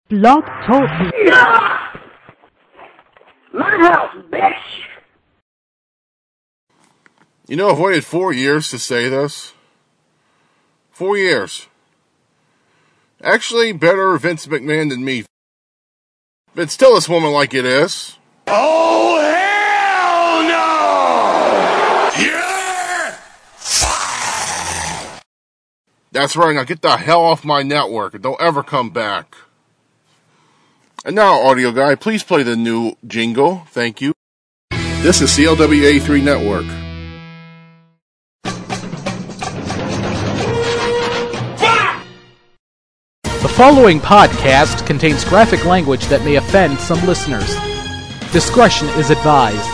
Blog Talk. My house, bitch! You know, I've waited 4 years to say this. 4 years. Actually, better Vince McMahon than me. But still this woman like it is. Oh, hell no! Yeah! That's right, now get the hell off my network and don't ever come back. And now, audio guy, please play the new jingle. Thank you. This is CLWA3 Network. The following podcast contains graphic language that may offend some listeners. Discretion is advised.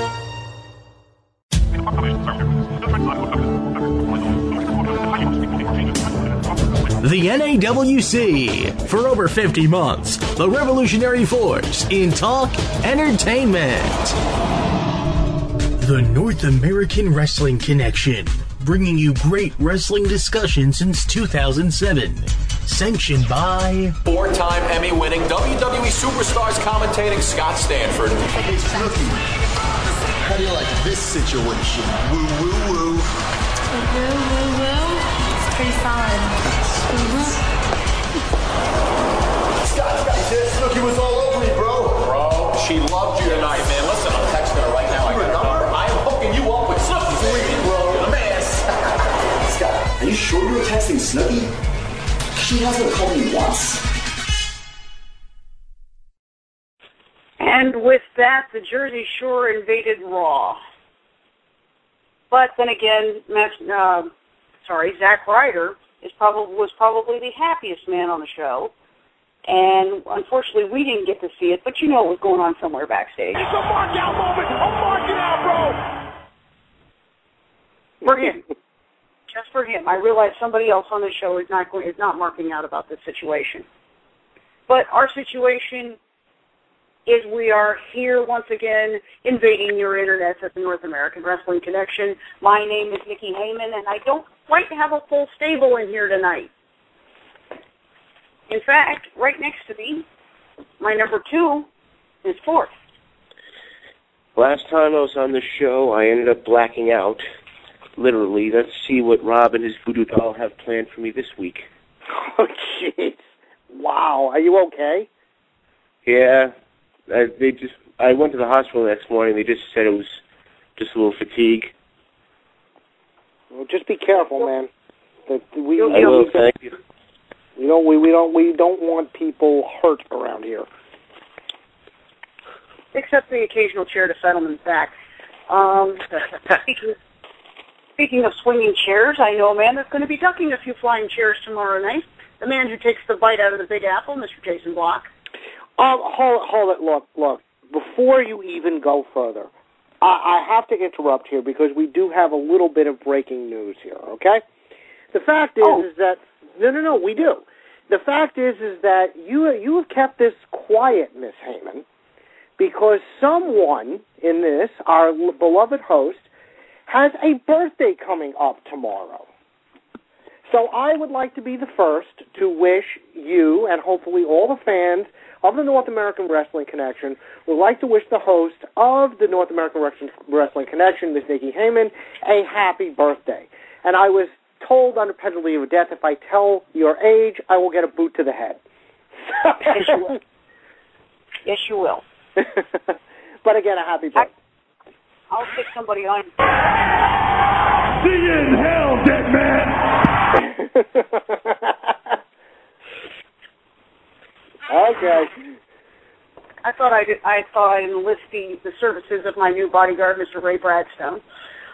The NAWC, for over 50 months, the revolutionary force in talk entertainment. The North American Wrestling Connection, bringing you great wrestling discussion since 2007. Sanctioned by four-time Emmy-winning WWE superstars commentating Scott Stanford. Hey, Snooki, how do you like this situation? Woo, woo, woo. Woo, woo, woo. It's pretty solid. Scott, Snooki was all over me, bro. Bro, she loved you tonight, man. Listen, I'm texting her right now. I got her number. I am hooking you up with Snooki. Sweet, bro. You're the man. Scott, are you sure you were texting Snooki? She hasn't called me once. And with that, the Jersey Shore invaded Raw. But then again, Zack Ryder was probably the happiest man on the show. And unfortunately, we didn't get to see it, but you know what was going on somewhere backstage. It's a mark out moment. A mark it out, bro. For him. Just for him. I realize somebody else on the show is not marking out about this situation. But our situation is we are here once again invading your internet at the North American Wrestling Connection. My name is Nikki Heyman, and I don't quite have a full stable in here tonight. In fact, right next to me, my number 2 is 4th. Last time I was on the show, I ended up blacking out. Literally. Let's see what Rob and his voodoo doll have planned for me this week. Oh, jeez. Wow. Are you okay? Yeah. I went to the hospital the next morning. They just said it was just a little fatigue. Well, just be careful, man. I will, thank you. We don't want people hurt around here. Except the occasional chair to Fettelman's back. Speaking of swinging chairs, I know a man that's going to be ducking a few flying chairs tomorrow night. The man who takes the bite out of the Big Apple, Mr. Jason Block. Hold it. Look. Before you even go further, I have to interrupt here because we do have a little bit of breaking news here, okay? The fact is that... No, we do. The fact is that you have kept this quiet, Miss Heyman, because someone in this, our beloved host, has a birthday coming up tomorrow. So I would like to be the first to wish you, and hopefully all the fans of the North American Wrestling Connection, would like to wish the host of the North American Wrestling Connection, Ms. Nikki Heyman, a happy birthday. And I was told under penalty of death, if I tell your age, I will get a boot to the head. Yes, you will. Yes, you will. But again, a happy birthday. I'll stick somebody on. See you in hell, dead man. Okay. I thought I'd enlist the services of my new bodyguard, Mr. Ray Bradstone.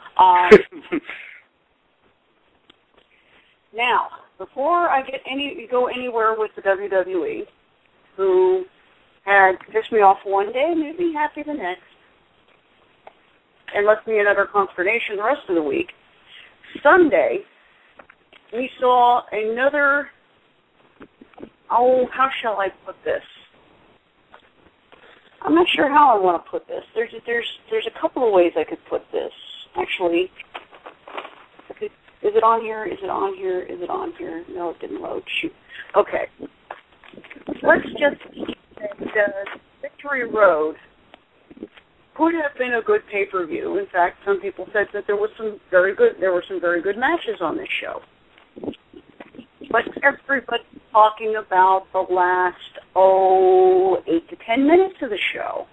Now, before I go anywhere with the WWE, who had pissed me off one day and made me happy the next, and left me in utter consternation the rest of the week, Sunday, we saw another, how shall I put this? I'm not sure how I want to put this. There's a couple of ways I could put this. Actually, is it on here? Is it on here? Is it on here? No, it didn't load. Shoot. Okay. let's just say Victory Road could have been a good pay-per-view. In fact, some people said that there were some very good matches on this show. But everybody's talking about the last 8 to 10 minutes of the show.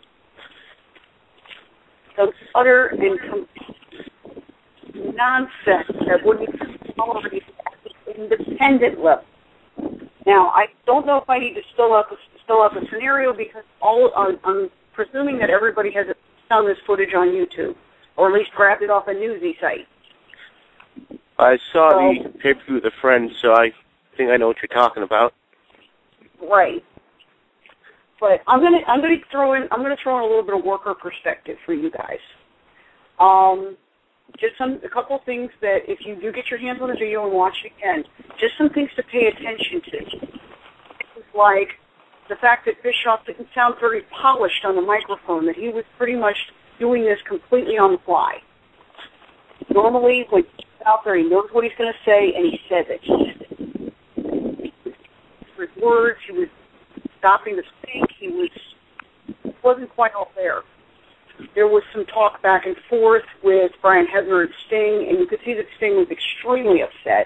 So utter and complete nonsense that wouldn't be tolerated at the independent level. Now, I don't know if I need to still up a scenario because I'm presuming that everybody has found this footage on YouTube, or at least grabbed it off a newsy site. I saw the pay-per-view with a friend, so I think I know what you're talking about. Right. But I'm gonna throw in a little bit of worker perspective for you guys. Just a couple of things that if you do get your hands on the video and watch it again, just some things to pay attention to. It's like the fact that Bischoff didn't sound very polished on the microphone, that he was pretty much doing this completely on the fly. Normally, when he's out there, he knows what he's going to say, and he says it. With words, he was stopping to speak. He wasn't quite all there. There was some talk back and forth with Brian Hebner and Sting, and you could see that Sting was extremely upset.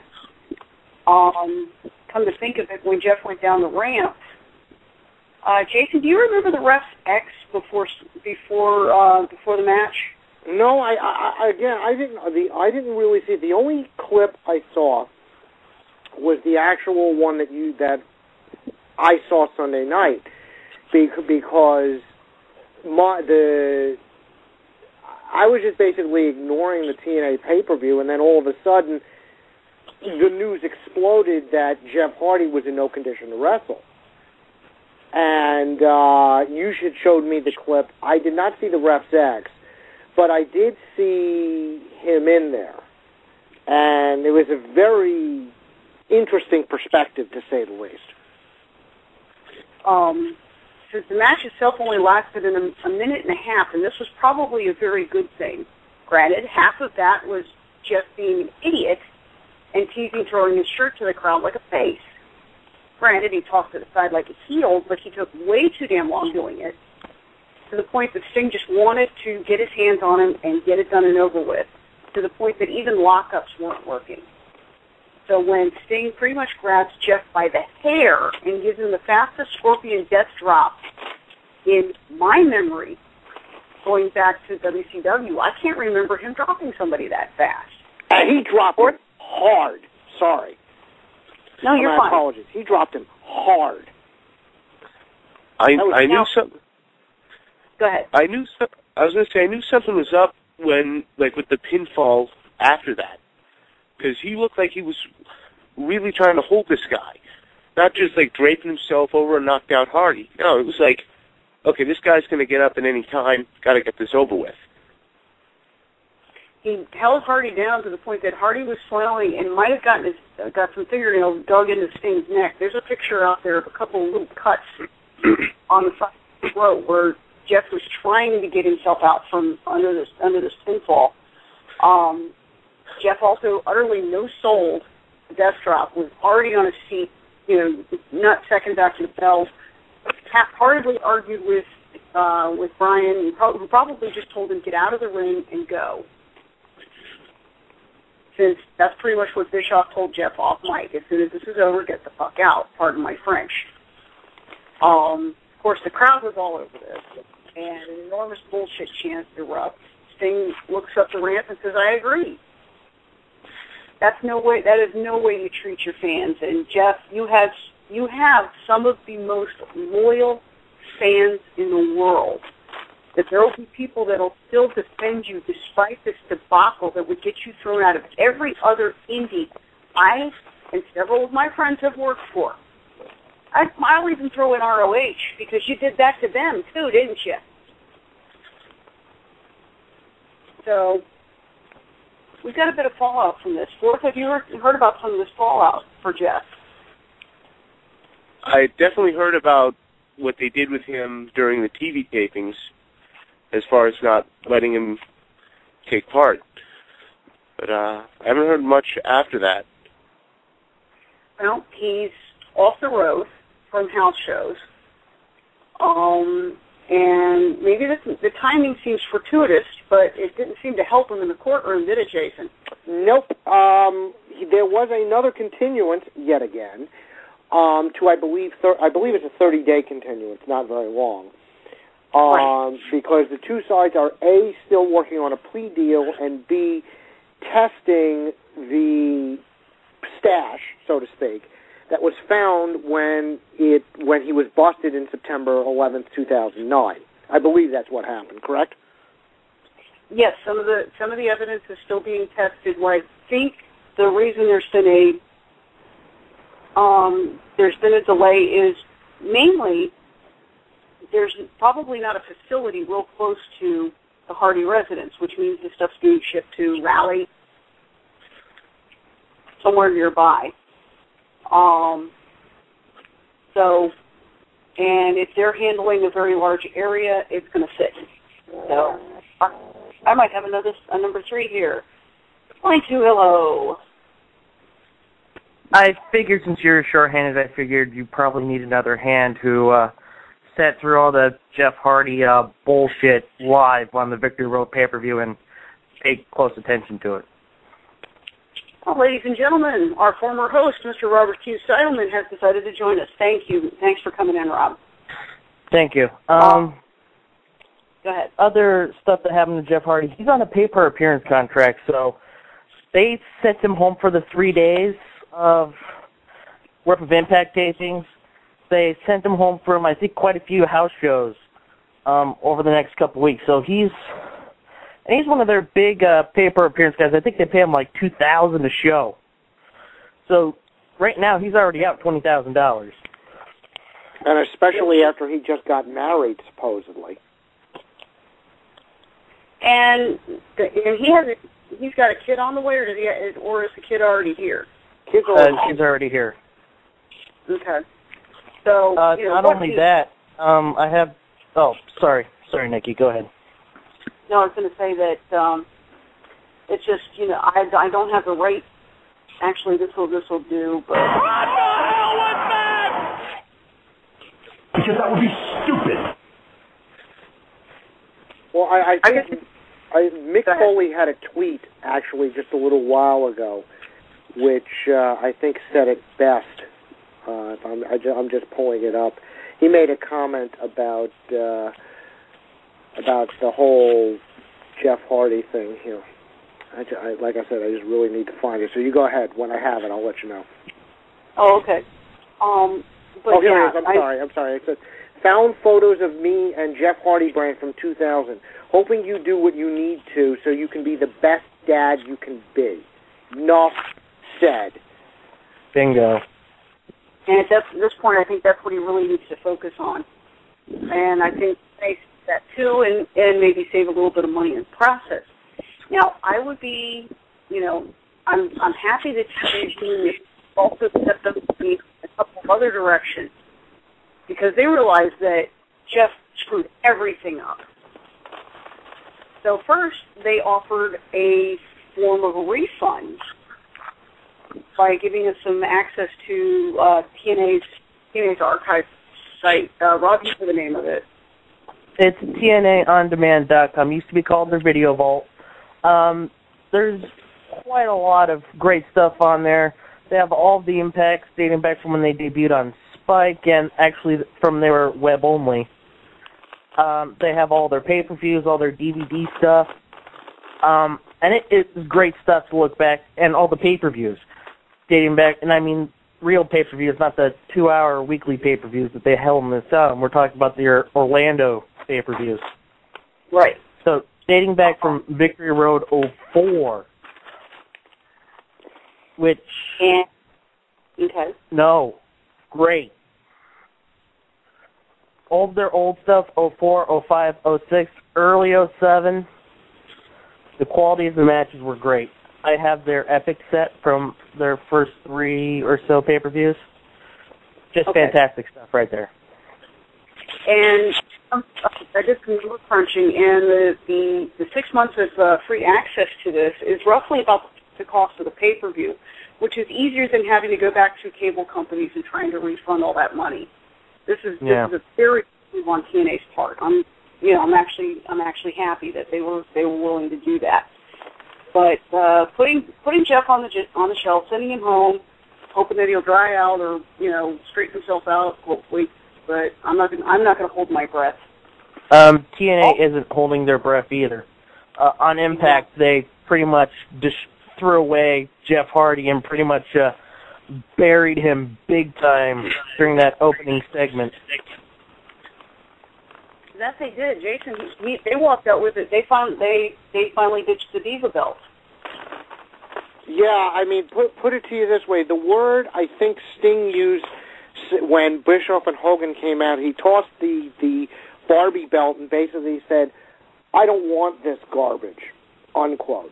Come to think of it, when Jeff went down the ramp, Jason, do you remember the ref's X before the match? No, I didn't really see it. The only clip I saw was the actual one that I saw Sunday night, because I was just basically ignoring the TNA pay-per-view, and then all of a sudden the news exploded that Jeff Hardy was in no condition to wrestle. And you showed me the clip. I did not see the ref's X, but I did see him in there. And it was a very interesting perspective, to say the least. Since the match itself only lasted a minute and a half, and this was probably a very good thing. Granted, half of that was Jeff being an idiot and teasing throwing his shirt to the crowd like a face. Granted, he talked to the side like a heel, but he took way too damn long doing it, to the point that Sting just wanted to get his hands on him and get it done and over with, to the point that even lockups weren't working. So when Sting pretty much grabs Jeff by the hair and gives him the fastest Scorpion Death Drop in my memory, going back to WCW, I can't remember him dropping somebody that fast. And he dropped him hard. Sorry. No, you're fine. My apologies. He dropped him hard. I knew something. Go ahead. I was going to say I knew something was up when, like, with the pinfall after that, because he looked like he was really trying to hold this guy, not just like draping himself over and knocked out Hardy. No, it was like, okay, this guy's going to get up at any time. Got to get this over with. He held Hardy down to the point that Hardy was flailing and might have got some fingernails dug into Sting's neck. There's a picture out there of a couple of little cuts on the side of the throat where Jeff was trying to get himself out from under this pinfall. Jeff also utterly no-sold the Death Drop, was already on his feet, not seconds after the bell. Half-heartedly argued with Brian, who probably just told him, get out of the ring and go. Since that's pretty much what Bischoff told Jeff off mic. As soon as this is over, get the fuck out. Pardon my French. Of course, the crowd was all over this, and an enormous bullshit chant erupts. Sting looks up the ramp and says, I agree. That is no way you treat your fans. And Jeff, you have some of the most loyal fans in the world. That there will be people that will still defend you despite this debacle that would get you thrown out of every other indie I and several of my friends have worked for. I'll even throw in ROH because you did that to them too, didn't you? So we've got a bit of fallout from this. Forth, have you heard about some of this fallout for Jeff? I definitely heard about what they did with him during the TV tapings, as far as not letting him take part. But I haven't heard much after that. Well, he's off the road. from house shows. And maybe the timing seems fortuitous, but it didn't seem to help him in the courtroom, did it, Jason? Nope. There was another continuance yet again to I believe it's a 30-day continuance, not very long. Because the two sides are A, still working on a plea deal, and B, testing the stash, so to speak, that was found when he was busted in September 11th, 2009. I believe that's what happened, correct? Yes, some of the evidence is still being tested. Where I think the reason there's been a delay is mainly there's probably not a facility real close to the Hardy residence, which means the stuff's being shipped to Raleigh, somewhere nearby. And if they're handling a very large area, it's going to sit. So I might have a number 3 here. Line 2, hello. I figured since you're short-handed, I figured you probably need another hand who sat through all the Jeff Hardy bullshit live on the Victory Road pay-per-view and paid close attention to it. Well, ladies and gentlemen, our former host, Mr. Robert Q. Seidelman, has decided to join us. Thank you. Thanks for coming in, Rob. Thank you. Go ahead. Other stuff that happened to Jeff Hardy, he's on a pay-per-appearance contract, so they sent him home for the 3 days of worth of Impact tapings. They sent him home from, I think, quite a few house shows over the next couple of weeks. So he's one of their big pay-per-appearance guys. I think they pay him like $2,000 a show. So right now he's already out $20,000. And especially after he just got married, supposedly. And he's got a kid on the way, or is the kid already here? She's already here. Okay. So not only that, I have. Oh, sorry, Nikki. Go ahead. No, I was going to say that it's just I don't have the right. Actually, this will do, but. What the hell was that? Because that would be stupid. Well, I think Mick Foley had a tweet actually just a little while ago, which I think said it best. I'm just pulling it up. He made a comment about the whole Jeff Hardy thing here. Like I said, I just really need to find it. So you go ahead. When I have it, I'll let you know. Oh, okay. But here yeah, it is. I'm sorry. It says, found photos of me and Jeff Hardy brand from 2000. Hoping you do what you need to so you can be the best dad you can be. Enough said. Bingo. And at this point, I think that's what he really needs to focus on. And I think that too, and maybe save a little bit of money in the process. Now, I would be, I'm happy that he's doing this. Also stepped up in a couple of other directions because they realized that Jeff screwed everything up. So first, they offered a form of a refund by giving us some access to TNA's archive site. Rob, you know the name of it. It's TNAOnDemand.com. Used to be called their Video Vault. There's quite a lot of great stuff on there. They have all the impacts dating back from when they debuted on Spike and actually from their web only. They have all their pay-per-views, all their DVD stuff. And it's great stuff to look back, and all the pay-per-views dating back, and I mean real pay-per-views, not the 2-hour weekly pay-per-views that they held in this time. We're talking about their Orlando pay-per-views. Right. So dating back from Victory Road 04, which... Okay. No. Great. All their old stuff, 04, 05, 06, early 07, the quality of the matches were great. I have their Epic set from their first 3 or so pay-per-views. Just fantastic stuff right there. And I did some number crunching, and the 6 months of free access to this is roughly about the cost of the pay-per-view, which is easier than having to go back to cable companies and trying to refund all that money. This is a very good move on TNA's part. I'm actually happy that they were willing to do that. But putting Jeff on the shelf, sending him home, hoping that he'll dry out or straighten himself out, hopefully. But I'm not going to hold my breath. TNA isn't holding their breath either. On Impact, they pretty much just threw away Jeff Hardy and pretty much buried him big time during that opening segment. That they did, Jason. They walked out with it. They finally ditched the Diva belt. Yeah, I mean, put it to you this way: the word I think Sting used when Bischoff and Hogan came out, he tossed the Barbie belt and basically said, "I don't want this garbage," unquote.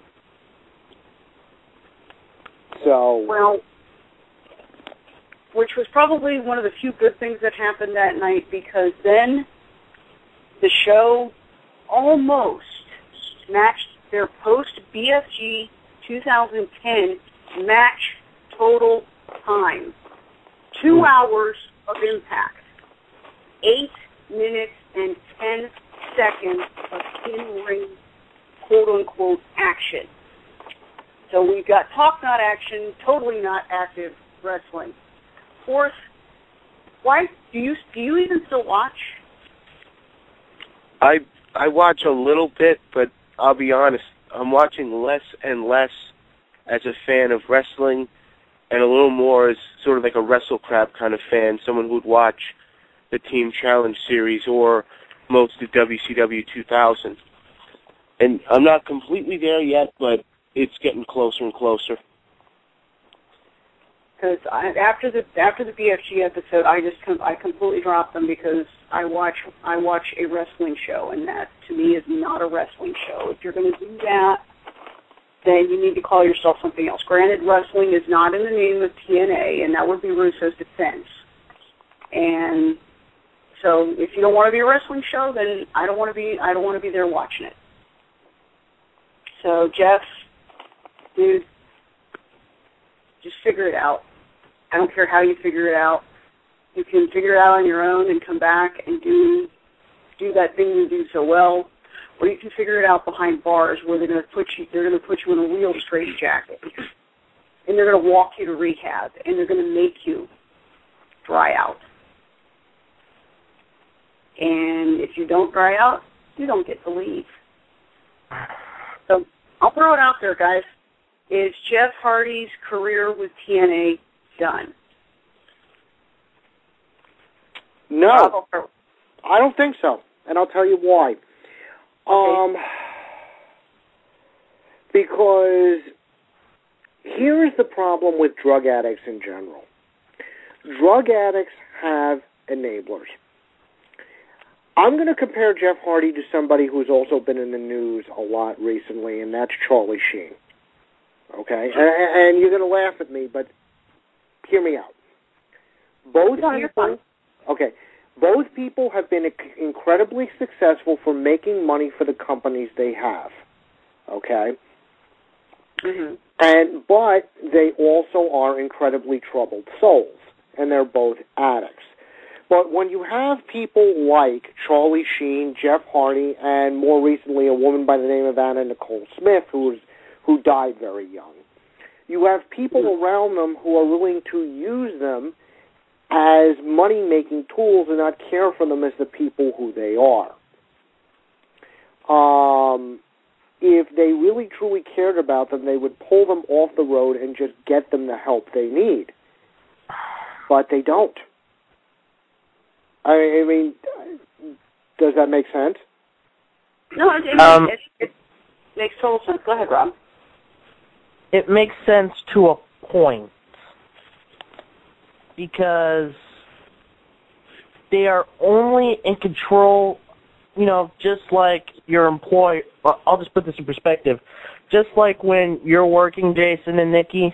So well, which was probably one of the few good things that happened that night, because then the show almost matched their post-BFG 2010 match total time. 2 hours of Impact. 8 minutes and 10 seconds of in-ring, quote-unquote, action. So we've got talk, not action, totally not active wrestling. Fourth, why do you even still watch? I watch a little bit, but I'll be honest, I'm watching less and less as a fan of wrestling and a little more as sort of like a WrestleCrap kind of fan, someone who'd watch the Team Challenge series or most of WCW 2000. And I'm not completely there yet, but it's getting closer and closer. Because after the BFG episode, I completely dropped them because I watch a wrestling show, and that to me is not a wrestling show. If you're going to do that, then you need to call yourself something else. Granted, wrestling is not in the name of TNA, and that would be Russo's defense. And so, if you don't want to be a wrestling show, then I don't want to be there watching it. So, Jeff, dude, just figure it out. I don't care how you figure it out. You can figure it out on your own and come back and do that thing you do so well, or you can figure it out behind bars where they're going to put you in a real straitjacket, and they're going to walk you to rehab, and they're going to make you dry out. And if you don't dry out, you don't get to leave. So I'll throw it out there, guys. Is Jeff Hardy's career with TNA done? No, I don't think so, and I'll tell you why. Okay. Because here is the problem with drug addicts in general. Drug addicts have enablers. I'm going to compare Jeff Hardy to somebody who's also been in the news a lot recently, and that's Charlie Sheen. Okay? And you're going to laugh at me, but hear me out. Both people have been incredibly successful for making money for the companies they have. Okay? Mm-hmm. But they also are incredibly troubled souls, and they're both addicts. But when you have people like Charlie Sheen, Jeff Hardy, and more recently a woman by the name of Anna Nicole Smith, who died very young, you have people around them who are willing to use them as money-making tools and not care for them as the people who they are. If they really truly cared about them, they would pull them off the road and just get them the help they need. But they don't. I mean, does that make sense? No, it makes total sense. Go ahead, Rob. It makes sense to a point, because they are only in control, just like your employer. I'll just put this in perspective. Just like when you're working, Jason and Nikki,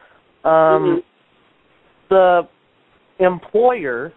the employer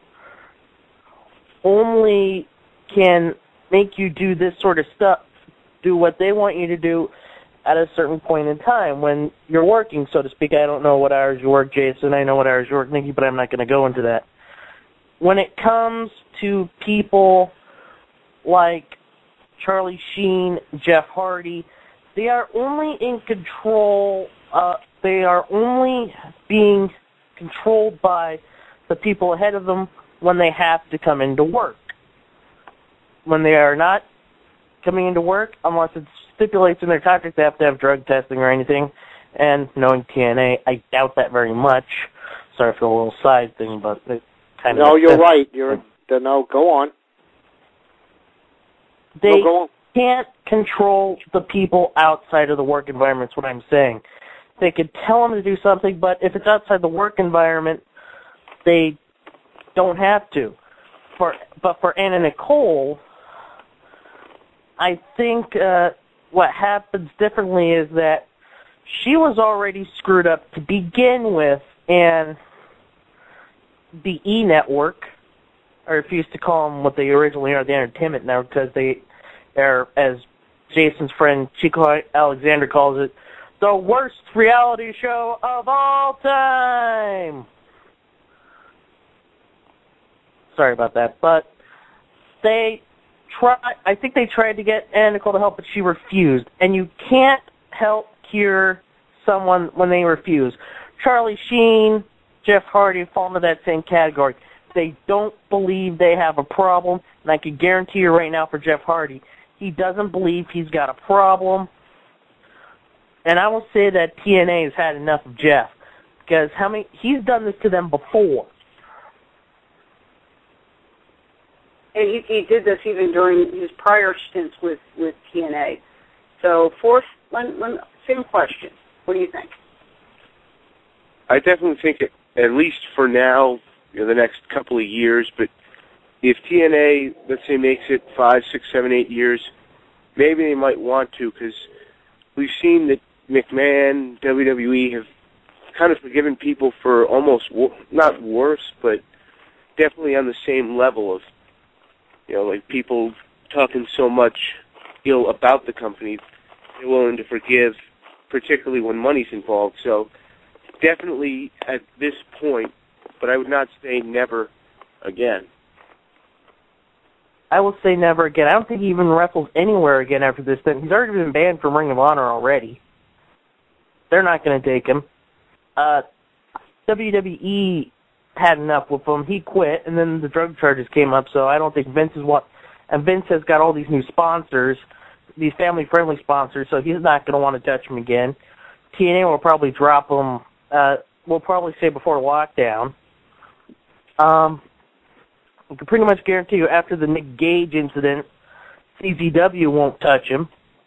only can make you do this sort of stuff, do what they want you to do at a certain point in time when you're working, so to speak. I don't know what hours you work, Jason. I know what hours you work, Nikki, but I'm not going to go into that. when it comes to people like Charlie Sheen, Jeff Hardy, they are only in control, they are only being controlled by the people ahead of them when they have to come into work. When they are not coming into work, unless it stipulates in their contract they have to have drug testing or anything, and knowing TNA, I doubt that very much. Sorry for the little side thing, but it kind of... No, you're right. No, go on. They go on. can't control the people outside of the work environment, is what I'm saying. They could tell them to do something, but if it's outside the work environment, they don't have to. But for Anna Nicole, I think what happens differently is that she was already screwed up to begin with, and the E! Network, I refuse to call them what they originally are, the Entertainment Network, because they are, as Jason's friend Chico Alexander calls it, the worst reality show of all time. Sorry about that, but I think they tried to get Anna Nicole to help, but she refused. And you can't help cure someone when they refuse. Charlie Sheen, Jeff Hardy fall into that same category. They don't believe they have a problem, and I can guarantee you right now for Jeff Hardy, he doesn't believe he's got a problem. And I will say that TNA has had enough of Jeff, because he's done this to them before. And he did this even during his prior stints with TNA. So, fourth, same question. What do you think? I definitely think, at least for now, the next couple of years, but if TNA, let's say, makes it 5, 6, 7, 8 years, maybe they might want to, because we've seen that McMahon, WWE have kind of forgiven people for almost, not worse, but definitely on the same level of, like people talking so much ill about the company, they're willing to forgive, particularly when money's involved. So definitely at this point, but I would not say never again. I will say never again. I don't think he even wrestles anywhere again after this thing. He's already been banned from Ring of Honor already. They're not going to take him. WWE had enough with him. He quit, and then the drug charges came up, so I don't think Vince is and Vince has got all these new sponsors, these family-friendly sponsors, so he's not going to want to touch him again. TNA will probably drop him, we'll probably say before lockdown. I can pretty much guarantee you after the Nick Gage incident, CZW won't touch him.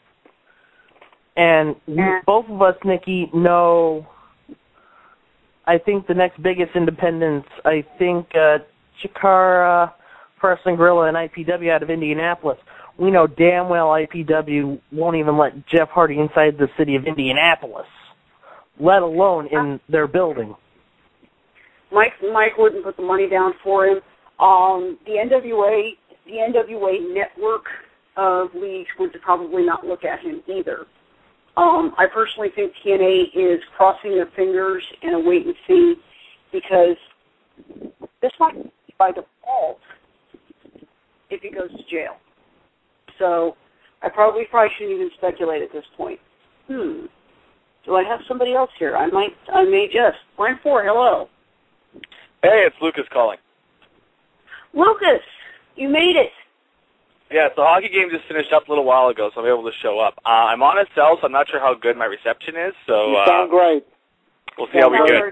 And both of us, Nikki, know, I think the next biggest independents, I think Chikara, Wrestling Gorilla, and IPW out of Indianapolis. We know damn well IPW won't even let Jeff Hardy inside the city of Indianapolis, let alone in their building. Mike wouldn't put the money down for him. The NWA network of leagues would probably not look at him either. I personally think TNA is crossing their fingers and a wait and see, because this might be by default if he goes to jail. So I probably shouldn't even speculate at this point. Do I have somebody else here? I may just. Line 4, hello. Hey, it's Lucas calling. Lucas, you made it. Yeah, the hockey game just finished up a little while ago, so I'm able to show up. I'm on a cell, so I'm not sure how good my reception is. So you sound great. We'll see how we do.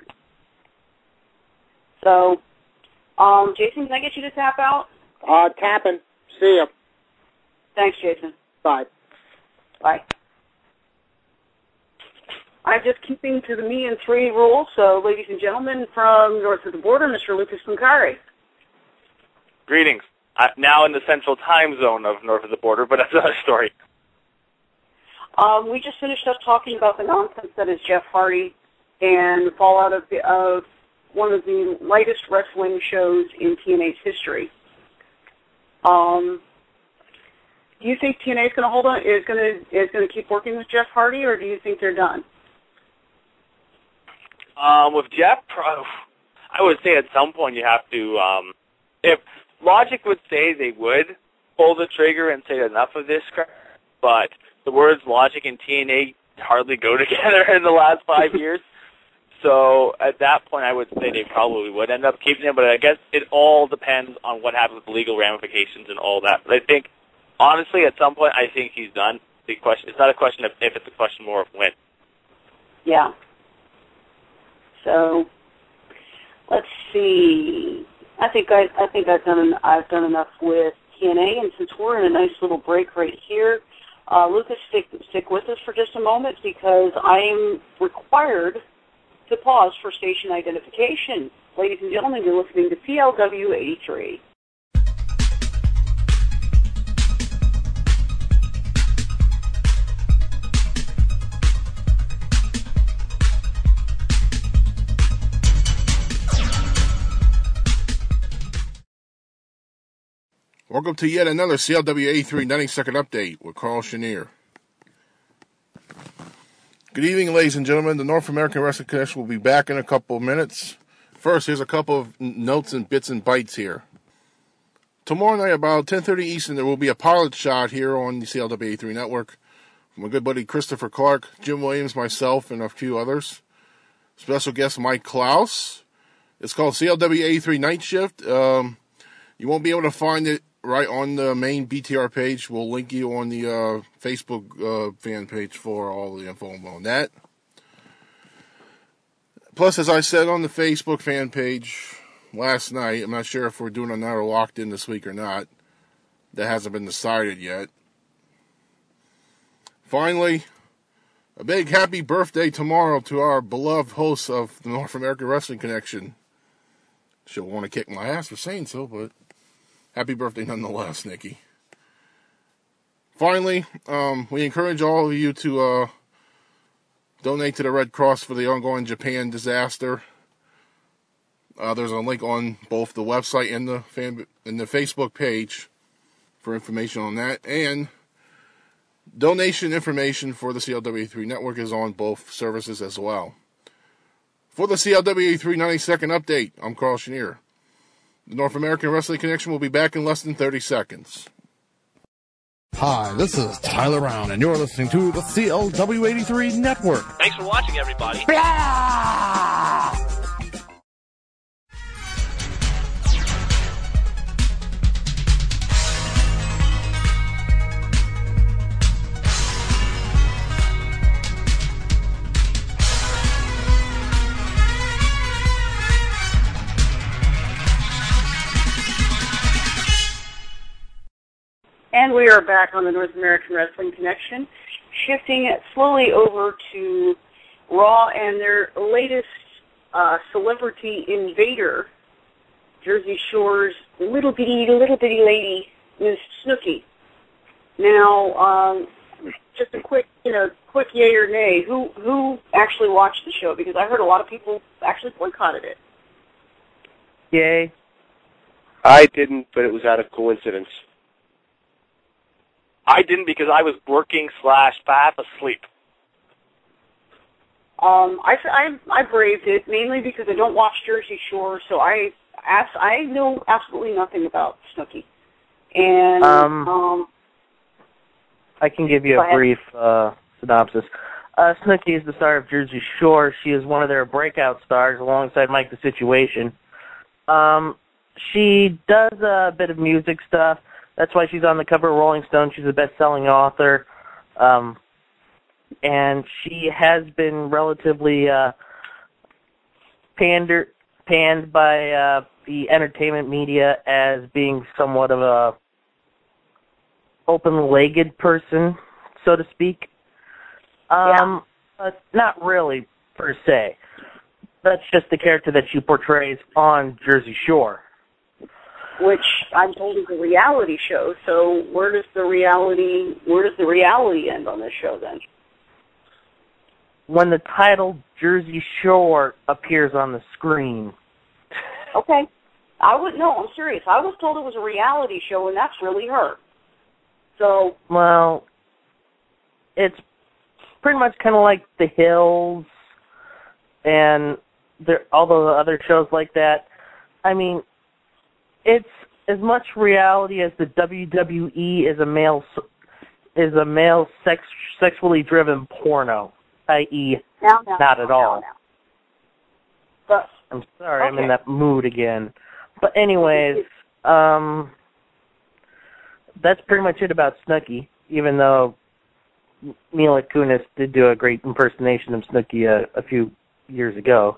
So, Jason, can I get you to tap out? Tapping. See ya. Thanks, Jason. Bye. Bye. I'm just keeping to the me and 3 rule, so ladies and gentlemen, from north of the border, Mr. Lucas Concari. Greetings. Now in the central time zone of north of the border, but that's another story. We just finished up talking about the nonsense that is Jeff Hardy and the fallout of one of the lightest wrestling shows in TNA's history. Do you think TNA is going to hold on? Is going to keep working with Jeff Hardy, or do you think they're done? With Jeff, I would say at some point you have to if logic would say they would pull the trigger and say enough of this crap, but the words logic and TNA hardly go together in the last 5 years. So at that point, I would say they probably would end up keeping him, but I guess it all depends on what happens with the legal ramifications and all that. But I think, honestly, at some point, I think he's done. The question, it's not a question of if, it's a question more of when. Yeah. So let's see. I think I've done enough with TNA, and since we're in a nice little break right here, Lucas, stick with us for just a moment because I'm required to pause for station identification. Ladies and gentlemen, you're listening to CLW 83. Welcome to yet another CLW 83 90-second update with Carl Chenier. Good evening, ladies and gentlemen. The North American Wrestling Connection will be back in a couple of minutes. First, here's a couple of notes and bits and bytes here. Tomorrow night, about 10:30 Eastern, there will be a pilot shot here on the CLW 83 network from my good buddy Christopher Clark, Jim Williams, myself, and a few others. Special guest Mike Klaus. It's called CLW 83 Night Shift. You won't be able to find it right on the main BTR page. We'll link you on the Facebook fan page for all the info on that. Plus, as I said on the Facebook fan page last night, I'm not sure if we're doing another locked in this week or not. That hasn't been decided yet. Finally, a big happy birthday tomorrow to our beloved host of the North American Wrestling Connection. She'll want to kick my ass for saying so, but happy birthday nonetheless, Nikki. Finally, we encourage all of you to donate to the Red Cross for the ongoing Japan disaster. There's a link on both the website and the Facebook page for information on that. And donation information for the CLW3 network is on both services as well. For the CLW3 90-second update, I'm Carl Chenier. The North American Wrestling Connection will be back in less than 30 seconds. Hi, this is Tyler Brown, and you're listening to the CLW83 Network. Thanks for watching, everybody. Blah! And we are back on the North American Wrestling Connection, shifting slowly over to Raw and their latest celebrity invader, Jersey Shore's little bitty lady, Ms. Snooki. Now, just a quick yay or nay. Who actually watched the show? Because I heard a lot of people actually boycotted it. Yay. I didn't, but it was out of coincidence. I didn't because I was working / half asleep. I braved it mainly because I don't watch Jersey Shore, so I know absolutely nothing about Snooki. And I can give you a brief synopsis. Snooki is the star of Jersey Shore. She is one of their breakout stars alongside Mike the Situation. She does a bit of music stuff. That's why she's on the cover of Rolling Stone. She's a best-selling author. And she has been relatively panned by the entertainment media as being somewhat of a open-legged person, so to speak. But not really, per se. That's just the character that she portrays on Jersey Shore. Which I'm told is a reality show. So where does the reality end on this show then? When the title Jersey Shore appears on the screen. Okay. I'm serious. I was told it was a reality show, and that's really her. So. Well, it's pretty much kind of like The Hills and all the other shows like that. I mean, it's as much reality as the WWE is a male sexually driven porno, i.e., not at all. But, I'm sorry, I'm in that mood again. But anyways, that's pretty much it about Snooki, even though Mila Kunis did do a great impersonation of Snooki a few years ago.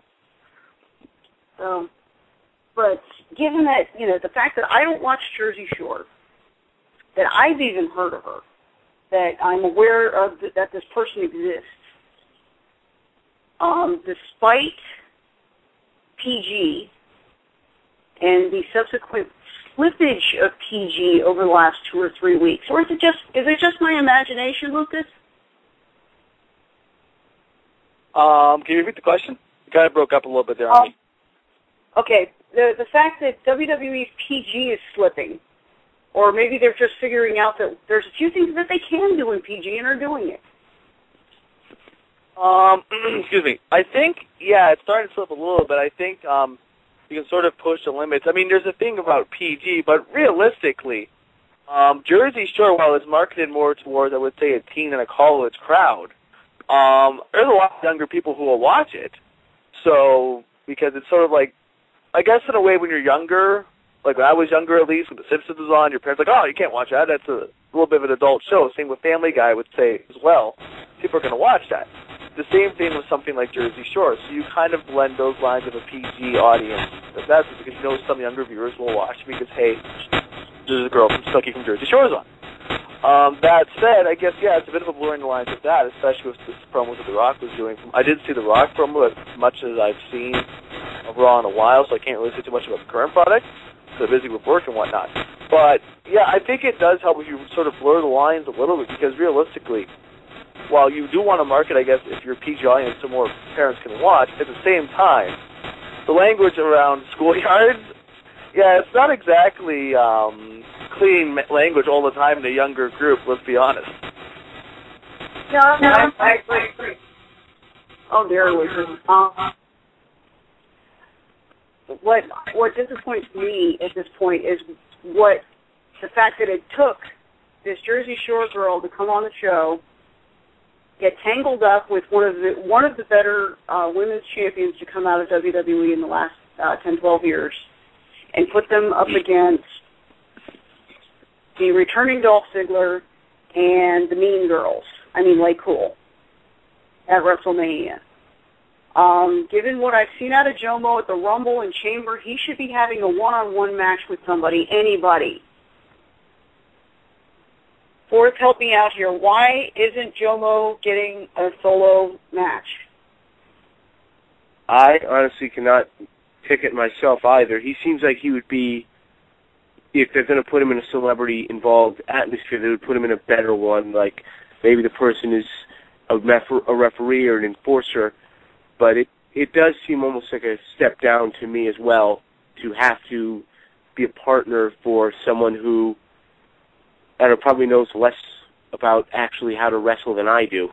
But given that, the fact that I don't watch Jersey Shore, that I've even heard of her, that I'm aware of that this person exists, despite PG and the subsequent slippage of PG over the last 2 or 3 weeks, or is it just my imagination, Lucas? Can you repeat the question? You kind of broke up a little bit there on me. Okay, the fact that WWE's PG is slipping, or maybe they're just figuring out that there's a few things that they can do in PG and are doing it. Excuse me. I think, it's starting to slip a little bit. I think you can sort of push the limits. I mean, there's a thing about PG, but realistically, Jersey Shore, while it's marketed more towards, I would say, a teen and a college crowd, there's a lot of younger people who will watch it. So, because it's sort of like, I guess in a way when you're younger, like when I was younger at least, when The Simpsons was on, your parents were like, oh, you can't watch that. That's a little bit of an adult show. Same with Family Guy, I would say as well. People are going to watch that. The same thing with something like Jersey Shore. So you kind of blend those lines of a PG audience. That's because some younger viewers will watch because, hey, there's a girl from Snooki from Jersey Shore is on. That said, I guess, it's a bit of a blurring the lines of that, especially with this promo that The Rock was doing. I didn't see The Rock promo as much as I've seen of Raw in a while, so I can't really say too much about the current product, so busy with work and whatnot. But, I think it does help if you sort of blur the lines a little bit, because realistically, while you do want to market, I guess, if you're a PG audience so more parents can watch, at the same time, the language around schoolyards, it's not exactly clean language all the time in a younger group, let's be honest. No, I agree. Oh, dear, Lucas. What disappoints me at this point is the fact that it took this Jersey Shore girl to come on the show, get tangled up with one of the better women's champions to come out of WWE in the last 10, 12 years, and put them up against the returning Dolph Ziggler and the Mean Girls. Lay Cool at WrestleMania. Given what I've seen out of Jomo at the Rumble and Chamber, he should be having a one-on-one match with somebody, anybody. Fourth, help me out here. Why isn't Jomo getting a solo match? I honestly cannot pick it myself either. He seems like he would be, if they're going to put him in a celebrity-involved atmosphere, they would put him in a better one, like maybe the person is a referee or an enforcer. But it does seem almost like a step down to me as well, to have to be a partner for someone who probably knows less about actually how to wrestle than I do.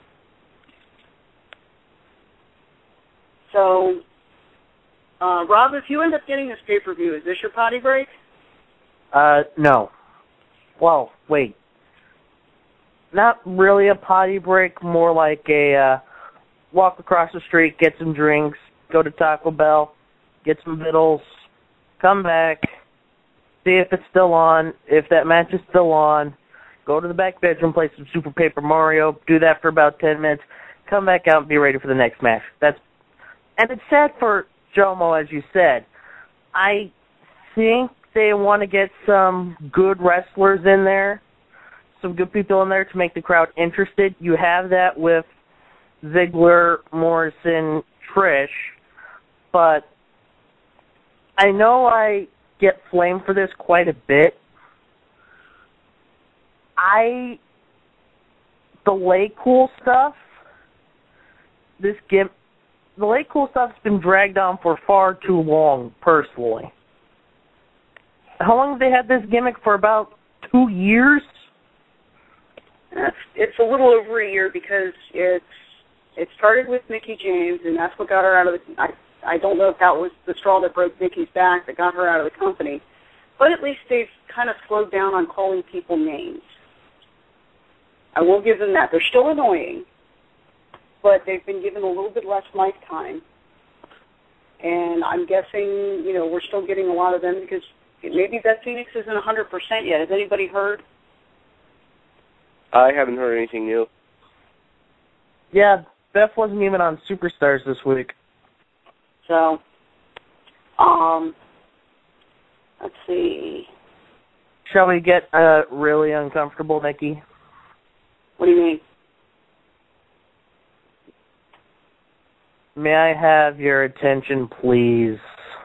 So, Rob, if you end up getting this pay-per-view, is this your potty break? No. Well, wait. Not really a potty break, more like a walk across the street, get some drinks, go to Taco Bell, get some vittles, come back, see if it's still on. If that match is still on, go to the back bedroom, play some Super Paper Mario, do that for about 10 minutes, come back out and be ready for the next match. And it's sad for Jomo, as you said. I think they want to get some good wrestlers in there, some good people in there to make the crowd interested. You have that with Ziggler, Morrison, Trish, but I know I get flamed for this quite a bit. The Lay Cool stuff, the Lay Cool stuff's been dragged on for far too long, personally. How long have they had this gimmick for? About 2 years? It's a little over a year because it started with Mickie James, and that's what got her out of the... I don't know if that was the straw that broke Mickey's back that got her out of the company. But at least they've kind of slowed down on calling people names. I will give them that. They're still annoying, but they've been given a little bit less mic time. And I'm guessing, we're still getting a lot of them because maybe Beth Phoenix isn't 100% yet. Has anybody heard? I haven't heard anything new. Yeah, Beth wasn't even on Superstars this week. So, let's see. Shall we get really uncomfortable, Nikki? What do you mean? May I have your attention, please?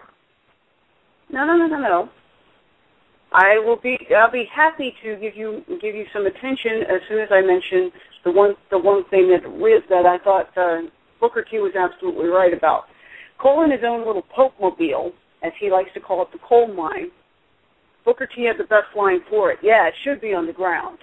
No. I'll be happy to give you some attention as soon as I mention the one thing that I thought Booker T was absolutely right about. Calling his own little Pope-mobile, as he likes to call it, the coal mine. Booker T had the best line for it. Yeah, it should be on the ground.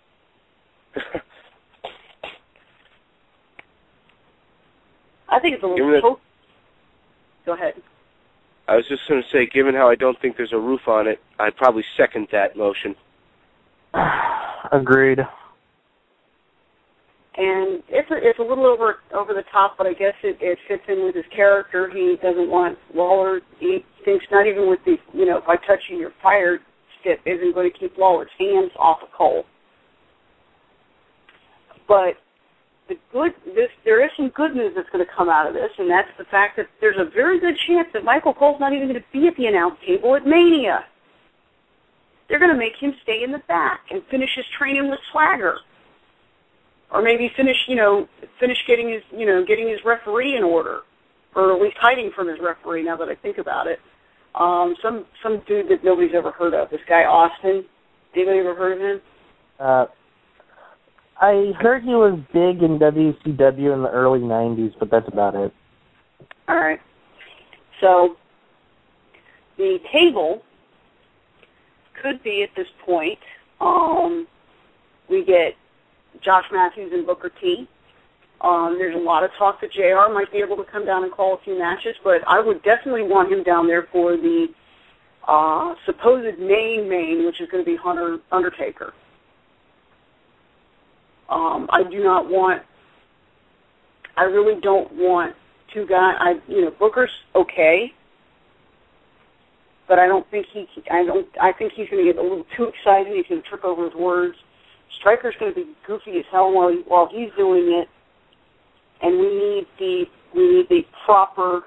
I think it's a little Pope. Go ahead. I was just going to say, given how I don't think there's a roof on it, I'd probably second that motion. Agreed. And it's a little over the top, but I guess it fits in with his character. He doesn't want Lawler. He thinks not even with the by touching your fire stick isn't going to keep Lawler's hands off of Cole. But there is some good news that's going to come out of this, and that's the fact that there's a very good chance that Michael Cole's not even going to be at the announce table at Mania. They're going to make him stay in the back and finish his training with Swagger, or maybe finish getting his referee in order, or at least hiding from his referee. Now that I think about it, some dude that nobody's ever heard of. This guy Austin. Anybody ever heard of him? I heard he was big in WCW in the early 90s, but that's about it. All right. So the table could be at this point, we get Josh Matthews and Booker T. There's a lot of talk that JR might be able to come down and call a few matches, but I would definitely want him down there for the supposed main, which is going to be Undertaker. I really don't want two guys. Booker's okay, but I think he's going to get a little too excited. He's going to trip over his words. Stryker's going to be goofy as hell while he's doing it, and we need the proper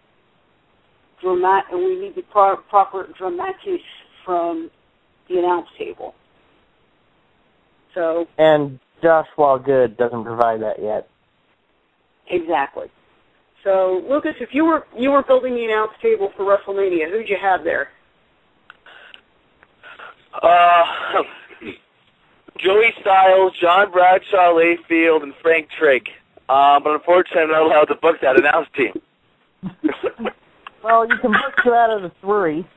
proper dramatics from the announce table. So. And Josh Wallgood doesn't provide that yet. Exactly. So, Lucas, if you were building the announce table for WrestleMania, who'd you have there? Joey Styles, John Bradshaw Layfield, and Frank Trigg. But unfortunately, I'm not allowed to book that announce team. Well, you can book 2 out of the 3.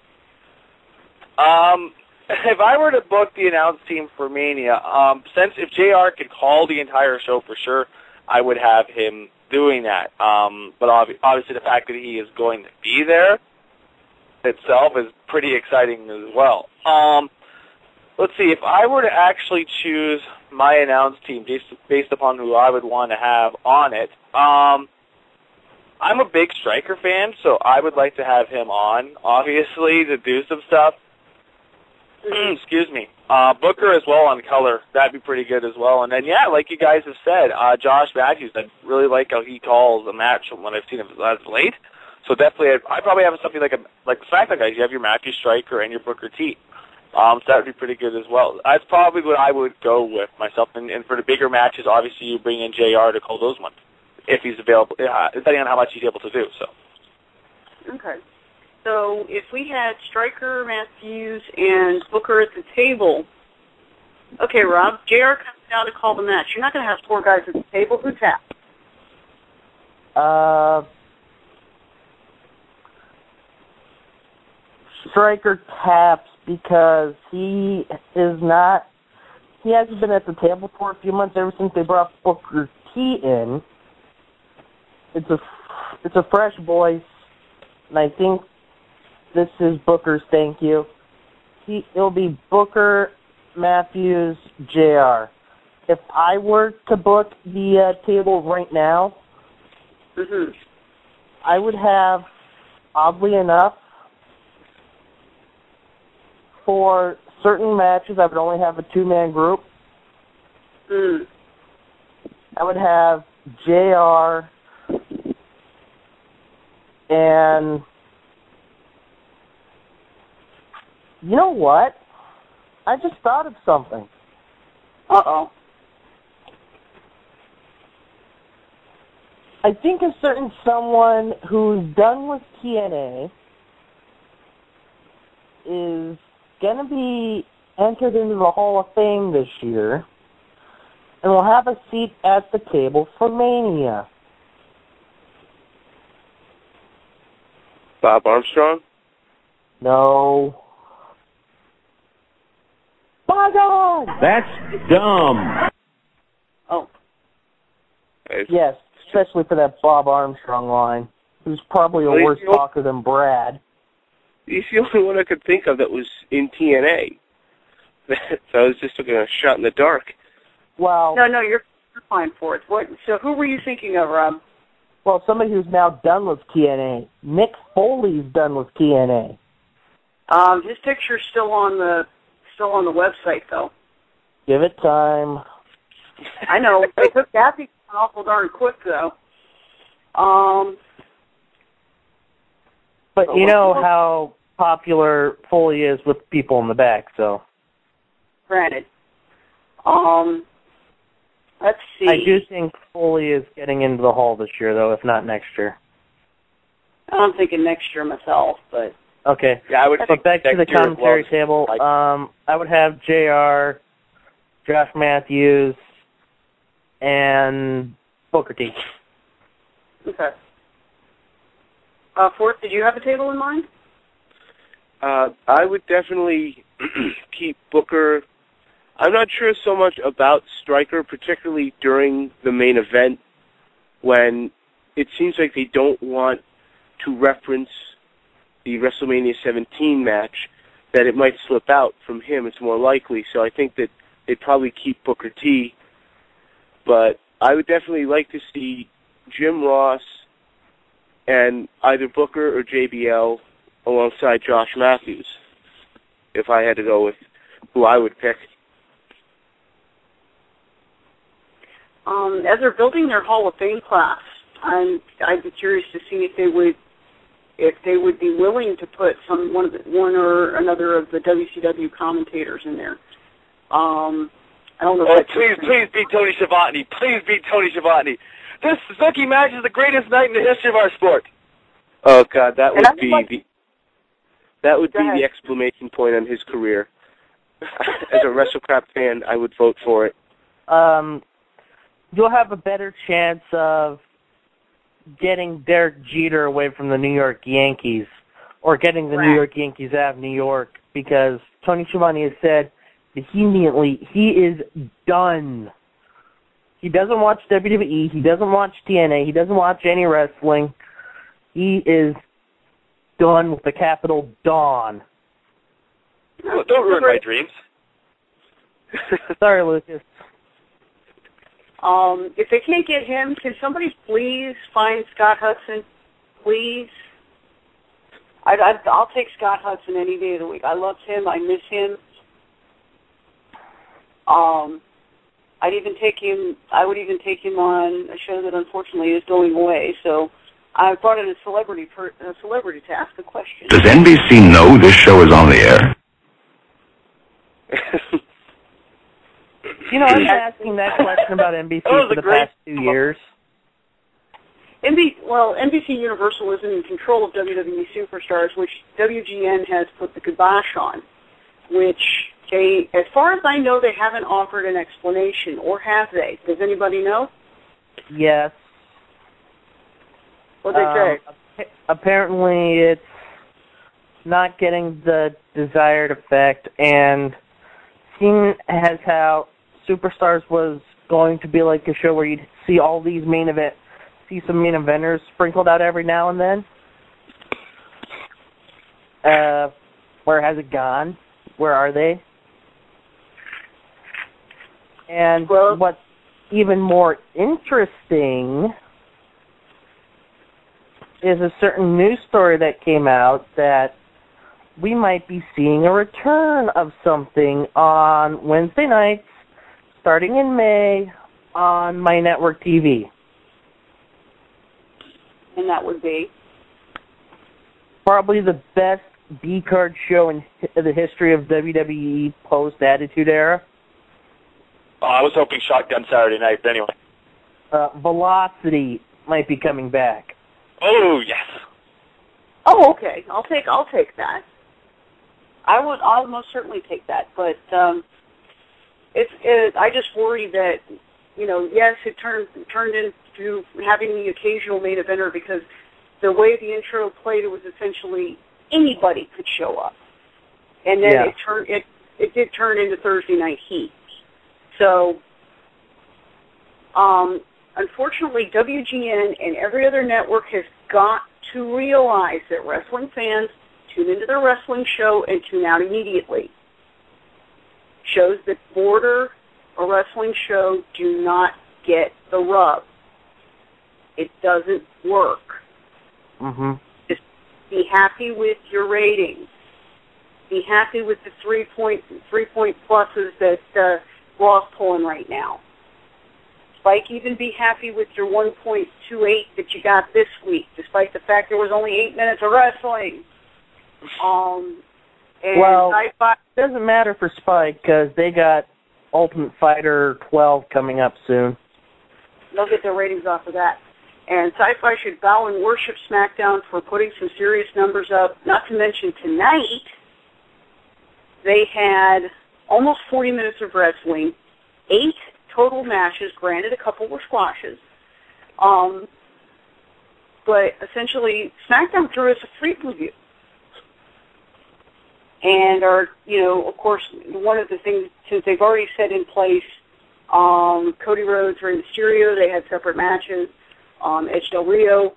If I were to book the announce team for Mania, since if JR could call the entire show for sure, I would have him doing that. But obviously the fact that he is going to be there itself is pretty exciting as well. Let's see, if I were to actually choose my announce team based upon who I would want to have on it, I'm a big Stryker fan, so I would like to have him on, obviously, to do some stuff. Excuse me. Booker as well on color. That'd be pretty good as well. And then, yeah, like you guys have said, Josh Matthews, I really like how he calls a match from what I've seen of as late. So definitely, I'd probably have something like the SmackDown guys. You have your Matthews, Stryker, and your Booker T. So that would be pretty good as well. That's probably what I would go with myself. And for the bigger matches, obviously, you bring in JR to call those ones, if he's available, depending on how much he's able to do. So. Okay. So if we had Stryker, Matthews, and Booker at the table, okay, Rob, JR comes down to call the match. You're not going to have 4 guys at the table. Who's that? Stryker taps because he hasn't been at the table for a few months ever since they brought Booker T in. It's a fresh voice, and I think this is Booker's thank you. it'll be Booker, Matthews, JR. If I were to book the table right now, I would have, oddly enough, for certain matches, I would only have a two-man group. I would have JR and you know what? I just thought of something. Uh-oh. I think a certain someone who's done with TNA is going to be entered into the Hall of Fame this year and will have a seat at the table for Mania. Bob Armstrong? No. My God! That's dumb. Oh. Yes, especially for that Bob Armstrong line, who's probably a worse talker than Brad. He's the only one I could think of that was in TNA. So I was just looking at a shot in the dark. Well, No, you're fine for it. So who were you thinking of, Rob? Well, somebody who's now done with TNA. Mick Foley's done with TNA. His picture's still on the website, though. Give it time. I know. They took Kathy awful darn quick, though. But you know how popular Foley is with people in the back, so. Granted. Let's see. I do think Foley is getting into the Hall this year, though, if not next year. I'm thinking next year myself, but... Okay. Yeah, I would But back to the next year commentary as table, I would have JR, Josh Matthews, and Booker T. Okay. Fourth, did you have a table in mind? I would definitely keep Booker. I'm not sure so much about Stryker, particularly during the main event, when it seems like they don't want to reference the WrestleMania 17 match, that it might slip out from him. It's more likely. So I think that they'd probably keep Booker T. But I would definitely like to see Jim Ross and either Booker or JBL alongside Josh Matthews, if I had to go with who I would pick. As they're building their Hall of Fame class, I'd be curious to see if they would be willing to put one or another of the WCW commentators in there. I don't know. Please beat Tony Schiavone. Please beat Tony Schiavone. This Suzuki match is the greatest night in the history of our sport. Oh God, that would be the exclamation point on his career. As a WrestleCrap fan, I would vote for it. You'll have a better chance of getting Derek Jeter away from the New York Yankees, or getting the New York Yankees out of New York, because Tony Schiavone has said vehemently he is done. He doesn't watch WWE, he doesn't watch TNA, he doesn't watch any wrestling. He is done with the capital Dawn. Oh, don't ruin my dreams. Sorry, Lucas. If they can't get him, can somebody please find Scott Hudson? Please. I'll take Scott Hudson any day of the week. I love him. I miss him. I would even take him on a show that unfortunately is going away. So I brought in a celebrity to ask a question. Does NBC know this show is on the air? You know, I've been asking that question about NBC for the past 2 years. NBC Universal isn't in control of WWE Superstars, which WGN has put the kibosh on, which they, as far as I know, they haven't offered an explanation, or have they? Does anybody know? Yes. What they say? Apparently it's not getting the desired effect, and seeing as how Superstars was going to be like a show where you'd see some main eventers sprinkled out every now and then. Where has it gone? Where are they? And what's even more interesting is a certain news story that came out that we might be seeing a return of something on Wednesday nights, starting in May, on My Network TV. And that would be? Probably the best B-card show in the history of WWE post-Attitude Era. I was hoping Shotgun Saturday Night, but anyway. Velocity might be coming back. Oh, yes. Oh, okay. I'll take that. I'll most certainly take that. But I just worry that, yes, it turned into having the occasional main eventer because the way the intro played, it was essentially anybody could show up, and then it did turn into Thursday Night Heat. So, unfortunately, WGN and every other network has got to realize that wrestling fans tune into their wrestling show and tune out immediately. Shows that border a wrestling show do not get the rub. It doesn't work. Mm-hmm. Just be happy with your ratings. Be happy with the 3-point pluses that Raw's pulling right now. Spike, even be happy with your 1.28 that you got this week, despite the fact there was only 8 minutes of wrestling. Well, it doesn't matter for Spike because they got Ultimate Fighter 12 coming up soon. They'll get their ratings off of that. And Sci-Fi should bow and worship SmackDown for putting some serious numbers up. Not to mention tonight, they had almost 40 minutes of wrestling, 8 total matches, granted a couple were squashes. But essentially, SmackDown threw us a free preview. And of course, one of the things, since they've already set in place Cody Rhodes, Rey Mysterio, they had separate matches, Edge Del Rio.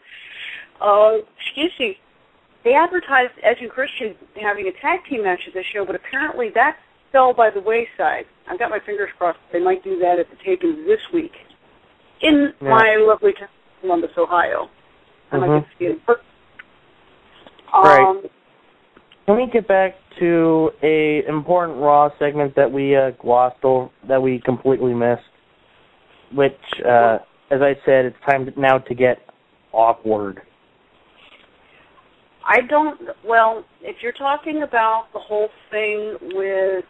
They advertised Edge and Christian having a tag team match at this show, but apparently that fell by the wayside. I've got my fingers crossed they might do that at the taping this week in my lovely town of Columbus, Ohio. I might get to see it. Right. Let me get back to a important Raw segment that we glossed over, that we completely missed, which, as I said, it's time now to get awkward. If you're talking about the whole thing with,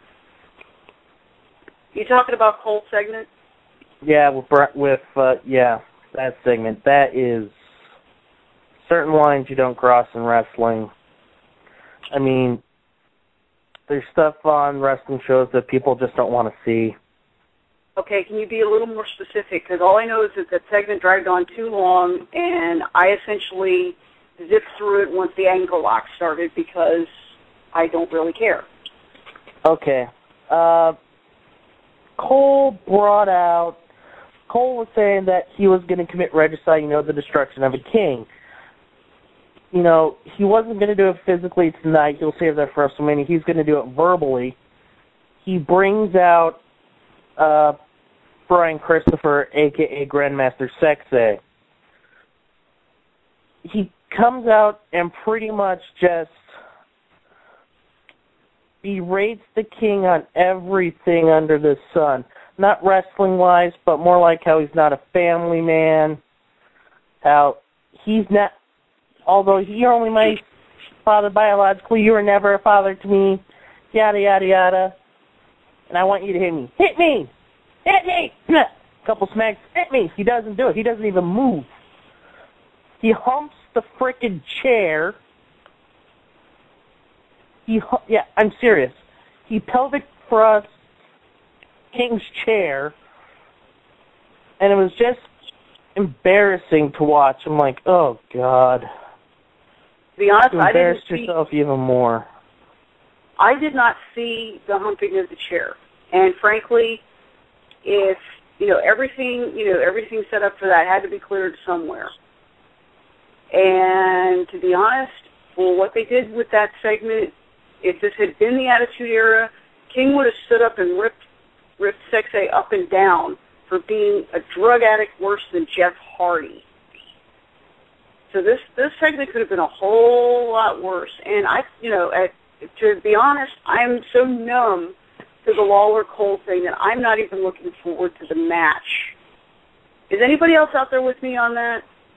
you talking about Cole's segment? Yeah, that segment. That is certain lines you don't cross in wrestling. I mean, there's stuff on wrestling shows that people just don't want to see. Okay, can you be a little more specific? Because all I know is that segment dragged on too long, and I essentially zipped through it once the ankle lock started because I don't really care. Okay. Cole was saying that he was going to commit regicide, the destruction of a king. He wasn't going to do it physically tonight. He'll save that for WrestleMania. He's going to do it verbally. He brings out Brian Christopher, a.k.a. Grandmaster Sexay. He comes out and pretty much just berates the king on everything under the sun. Not wrestling-wise, but more like how he's not a family man, how he's not, although you're only my father biologically, you were never a father to me, yada, yada, yada. And I want you to hit me. Hit me! Hit me! Couple smacks. Hit me! He doesn't do it. He doesn't even move. He humps the frickin' chair. I'm serious. He pelvic thrusts King's chair, and it was just embarrassing to watch. I'm like, oh, God. To be honest, you embarrassed yourself even more. I did not see the humping of the chair. And frankly, if, everything set up for that had to be cleared somewhere. And to be honest, well, what they did with that segment if this had been the Attitude Era, King would have stood up and ripped Sexay up and down for being a drug addict worse than Jeff Hardy. So this segment could have been a whole lot worse. And to be honest, I'm so numb to the Lawler-Cole thing that I'm not even looking forward to the match. Is anybody else out there with me on that?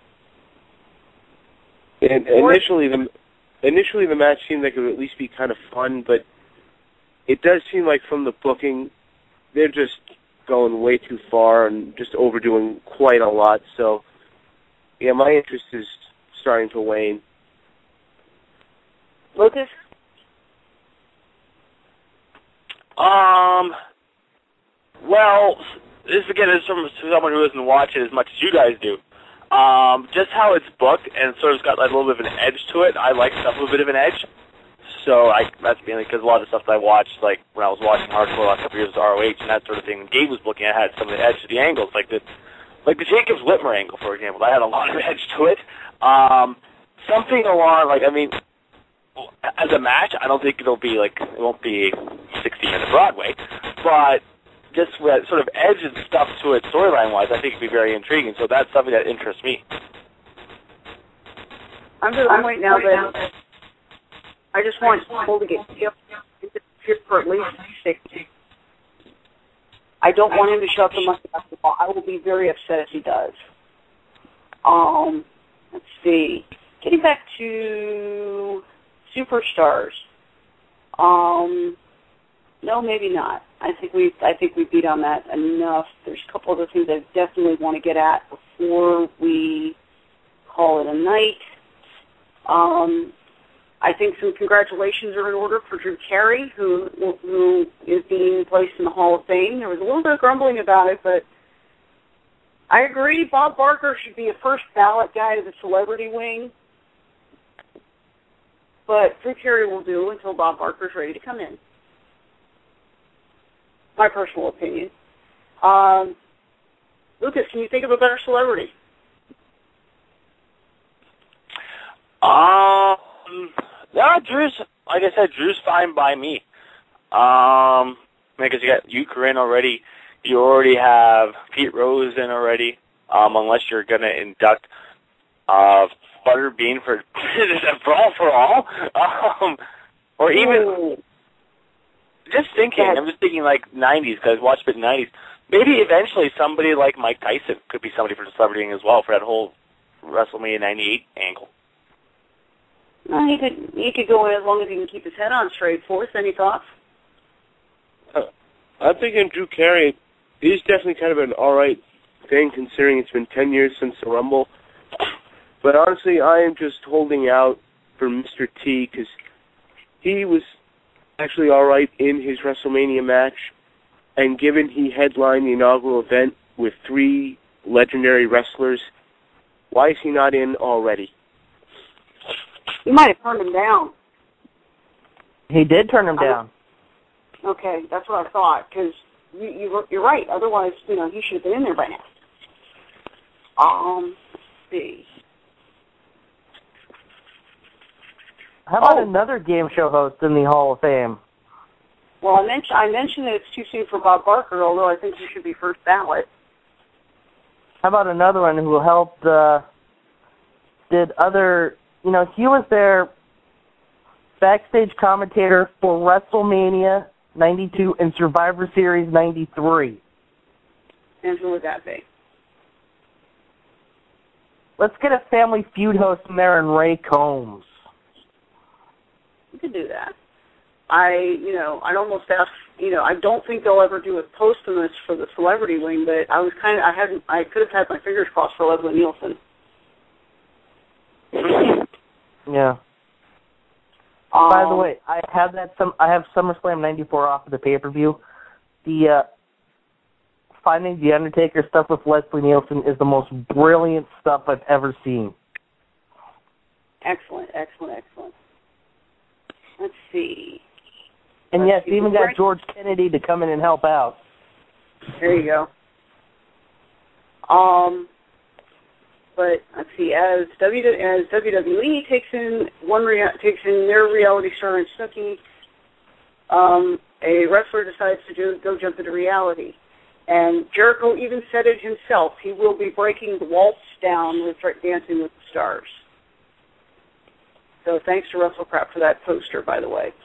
And initially the match seemed like it would at least be kind of fun, but it does seem like from the booking, they're just going way too far and just overdoing quite a lot. So, yeah, my interest is starting to wane. Lucas? Well, this again is from someone who doesn't watch it as much as you guys do. Just how it's booked and sort of got like a little bit of an edge to it. I like stuff with a bit of an edge. So that's mainly because a lot of the stuff that I watched, like when I was watching Hardcore the last couple years with ROH and that sort of thing, when Gabe was booking, I had some of the edge to the angles, like the Jacobs Whitmer angle, for example. I had a lot of edge to it. Something along, as a match, I don't think it won't be 60-minute Broadway, but just with sort of edge and stuff to it storyline-wise, I think it'd be very intriguing. So that's something that interests me. I'm to the point now that I just want Cole to get here for at least 60. I don't want him to shut the monkey off the ball. I will be very upset if he does. Let's see. Getting back to Superstars. No, maybe not. I think we beat on that enough. There's a couple other things I definitely want to get at before we call it a night. I think some congratulations are in order for Drew Carey, who is being placed in the Hall of Fame. There was a little bit of grumbling about it, but I agree. Bob Barker should be a first ballot guy to the celebrity wing. But Drew Carey will do until Bob Barker's ready to come in. My personal opinion. Lucas, can you think of a better celebrity? No, Drew's, like I said, Drew's fine by me. Because you got Euchre in already. You already have Pete Rose in already, unless you're going to induct Butterbean for Brawl for All. Or even, just thinking, I'm just thinking like 90s, because I watched it in the 90s. Maybe eventually somebody like Mike Tyson could be somebody for the celebrity as well for that whole WrestleMania 98 angle. Well, he could go in as long as he can keep his head on straight. Force, any thoughts? I'm thinking Drew Carey is definitely kind of an alright thing, considering it's been 10 years since the Rumble. But honestly, I am just holding out for Mr. T, because he was actually alright in his WrestleMania match, and given he headlined the inaugural event with 3 legendary wrestlers, why is he not in already? You might have turned him down. He did turn him down. Okay, that's what I thought, because you're right. Otherwise, he should have been in there by now. Let's see. How about another game show host in the Hall of Fame? Well, I mentioned that it's too soon for Bob Barker, although I think he should be first ballot. How about another one who helped, he was their backstage commentator for WrestleMania 92 and Survivor Series 93. And who would that be? Let's get a Family Feud host in there and Ray Combs. We could do that. I'd almost ask, I don't think they'll ever do a posthumous for the celebrity wing, but I could have had my fingers crossed for Leslie Nielsen. Yeah. By the way, I have SummerSlam 94 off of the pay-per-view. The Finding the Undertaker stuff with Leslie Nielsen is the most brilliant stuff I've ever seen. Excellent. Let's see. And yes, even got George Kennedy to come in and help out. There you go. But let's see, as WWE takes in their reality star and Snooki, a wrestler decides to go jump into reality. And Jericho even said it himself. He will be breaking the waltz down with Dancing with the Stars. So thanks to WrestleCrap for that poster, by the way.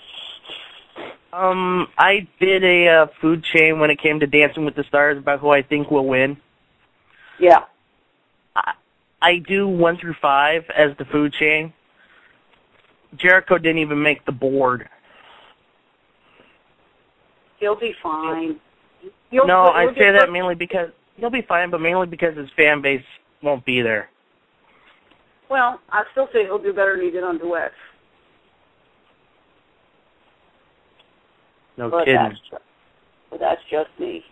I did a food chain when it came to Dancing with the Stars about who I think will win. Yeah. I do 1 through 5 as the food chain. Jericho didn't even make the board. He'll be fine. I say that mainly because he'll be fine, but mainly because his fan base won't be there. Well, I still say he'll do better than he did on Duets. No kidding. That's just me.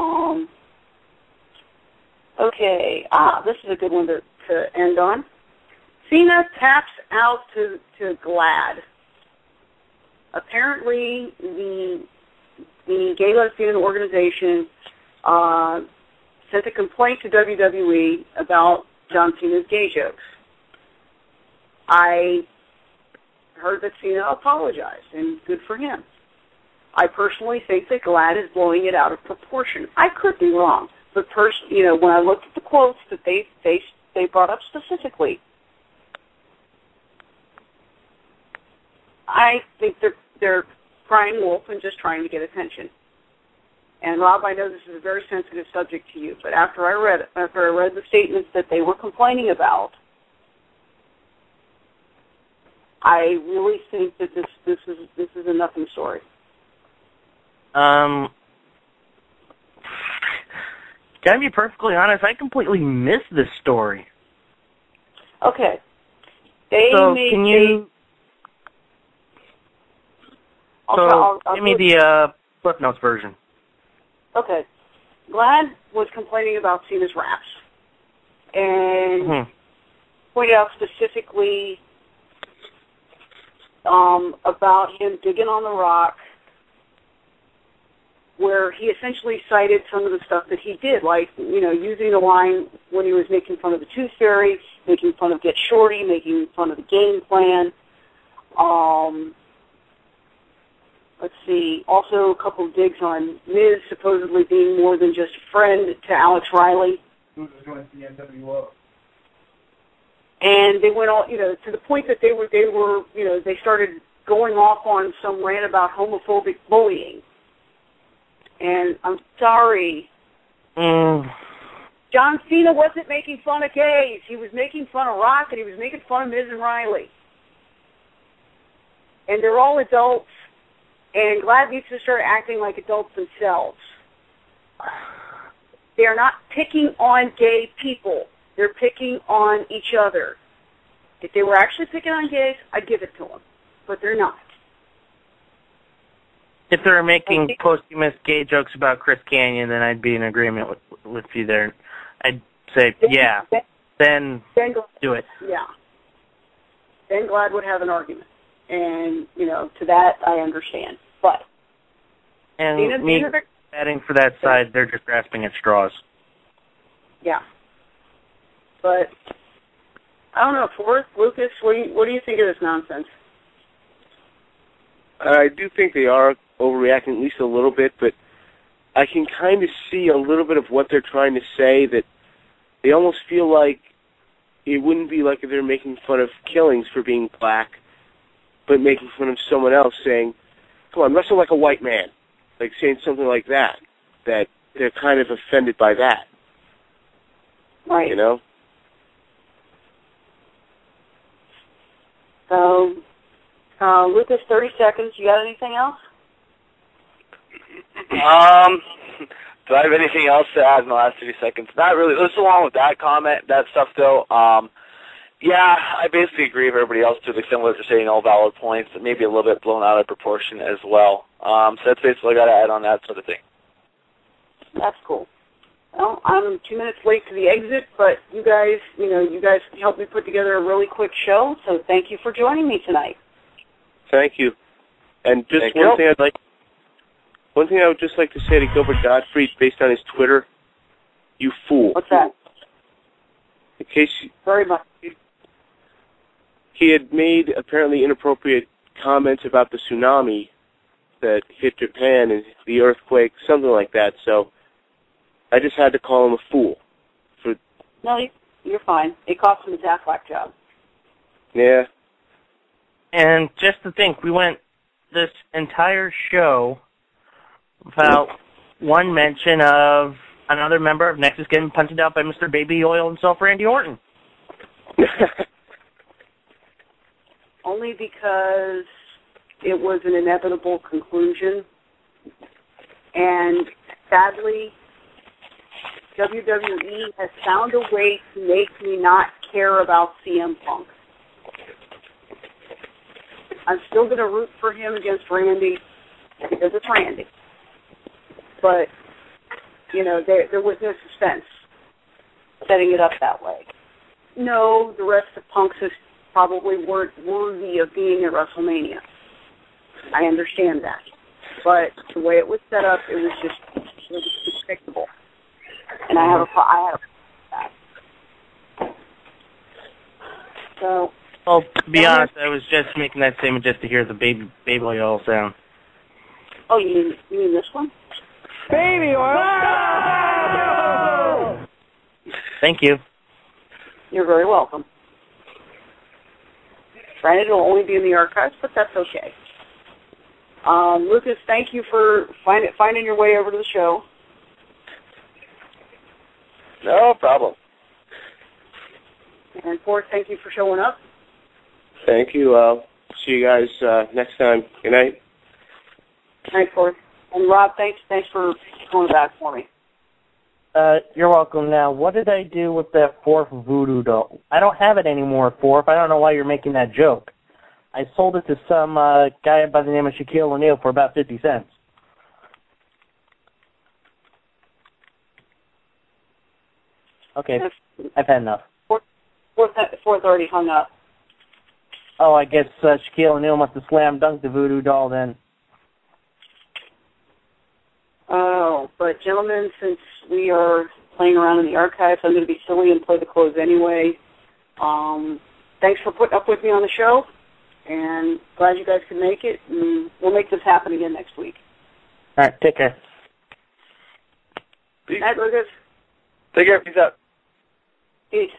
Okay. This is a good one to end on. Cena taps out to GLAAD. Apparently, the Gay Lesbian organization sent a complaint to WWE about John Cena's gay jokes. I heard that Cena apologized, and good for him. I personally think that GLAAD is blowing it out of proportion. I could be wrong, but when I looked at the quotes that they brought up specifically, I think they're crying wolf and just trying to get attention. And Rob, I know this is a very sensitive subject to you, but after I read the statements that they were complaining about, I really think that this is a nothing story. Gotta be perfectly honest, I completely missed this story. Okay. Give me the Cliff Notes version. Okay. GLAAD was complaining about Cena's raps and pointed out specifically about him digging on the rock, where he essentially cited some of the stuff that he did, like, using the line when he was making fun of the Tooth Fairy, making fun of Get Shorty, making fun of the Game Plan. Let's see, also a couple of digs on Miz supposedly being more than just a friend to Alex Riley. Who's going to the NWO? And they went all, to the point that they started going off on some rant about homophobic bullying. And I'm sorry. John Cena wasn't making fun of gays. He was making fun of Rock, and he was making fun of Miz and Riley. And they're all adults, and GLAAD needs to start acting like adults themselves. They are not picking on gay people. They're picking on each other. If they were actually picking on gays, I'd give it to them. But they're not. If they were making posthumous gay jokes about Chris Kanyon, then I'd be in agreement with you there. I'd say, then do it. Yeah. Then GLAAD would have an argument. And, to that, I understand. But. And me adding for that side, they're just grasping at straws. Yeah. But, I don't know, Forrest, Lucas, what do you think of this nonsense? I do think they are overreacting at least a little bit, but I can kind of see a little bit of what they're trying to say, that they almost feel like it wouldn't be like if they're making fun of Killings for being black, but making fun of someone else saying, come on, wrestle like a white man, like saying something like that they're kind of offended by that. Right. So, Lucas, 30 seconds. You got anything else? Do I have anything else to add in the last 30 seconds? Not really. Just along with that comment, that stuff, though, yeah, I basically agree with everybody else to the extent where they're saying all valid points, maybe a little bit blown out of proportion as well. So that's basically what I got to add on that sort of thing. That's cool. Well, I'm 2 minutes late to the exit, but you guys helped me put together a really quick show, so thank you for joining me tonight. Thank you. And just one thing I would just like to say to Gilbert Gottfried, based on his Twitter, you fool. What's that? In case very much. He had made apparently inappropriate comments about the tsunami that hit Japan and the earthquake, something like that. So I just had to call him a fool. No, you're fine. It cost him his Aflac job. Yeah. And just to think, we went this entire show without one mention of another member of Nexus getting punched out by Mr. Baby Oil himself, Randy Orton. Only because it was an inevitable conclusion. And sadly, WWE has found a way to make me not care about CM Punk. I'm still going to root for him against Randy because it's Randy. But, you know, there was no suspense setting it up that way. No, the rest of Punk's probably weren't worthy of being at WrestleMania. I understand that. But the way it was set up, it was despicable. And I had a problem with that. So, well, to be honest, I was just making that statement just to hear the baby oil sound. Oh, you mean this one? Baby oil! Thank you. You're very welcome. Granted, it'll only be in the archives, but that's okay. Lucas, thank you for finding your way over to the show. No problem. And Ford, thank you for showing up. Thank you. I'll see you guys next time. Good night. Good night, Ford. And Rob, thanks for going back for me. You're welcome. Now, what did I do with that fourth voodoo doll? I don't have it anymore, fourth. I don't know why you're making that joke. I sold it to some guy by the name of Shaquille O'Neal for about 50 cents. Okay, I've had enough. Fourth already hung up. Oh, I guess Shaquille O'Neal must have slam dunked the voodoo doll then. Oh, but gentlemen, since we are playing around in the archives, I'm going to be silly and play the close anyway. Thanks for putting up with me on the show, and glad you guys could make it, and we'll make this happen again next week. All right, take care. Peace. Night, Lucas. Take care. Peace out. Peace.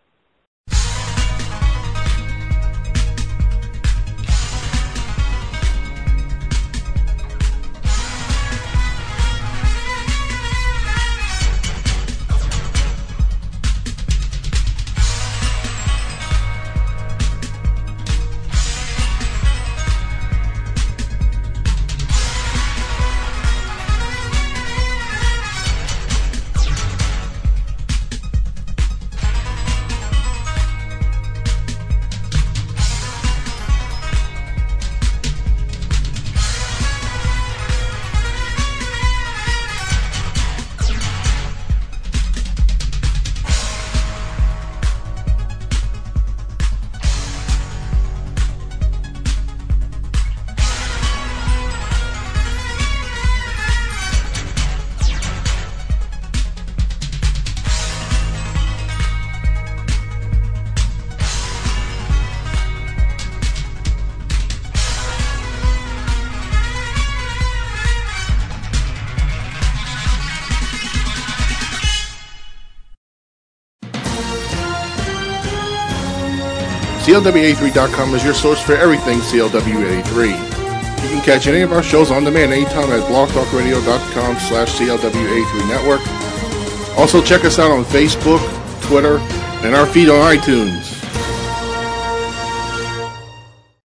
CLW83.com is your source for everything CLW83. You can catch any of our shows on demand anytime at blogtalkradio.com/CLW83 network. Also check us out on Facebook, Twitter, and our feed on iTunes.